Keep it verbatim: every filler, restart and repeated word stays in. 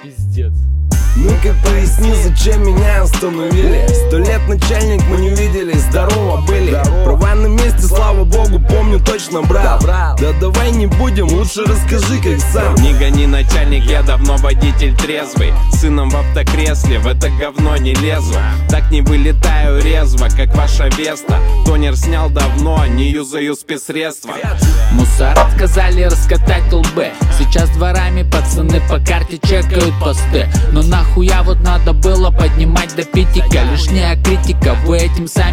Пиздец. Ну-ка поясни, зачем меня остановили? Сто лет начальник, мы не виделись, здорово были. Права на месте, слава богу, помню, точно брал. Да давай не будем, лучше расскажи, как сам. Не гони, начальник, я давно водитель трезвый. Сыном в автокресле, в это говно не лезу. Так не вылетаю резво, как ваша Веста. Тонер снял давно, не юзаю спецсредства. Мусора сказали раскатать лбы. Сейчас дворами пацаны по карте чекают посты. Но нахуя вот надо было поднимать до питика? Лишняя критика, вы этим сами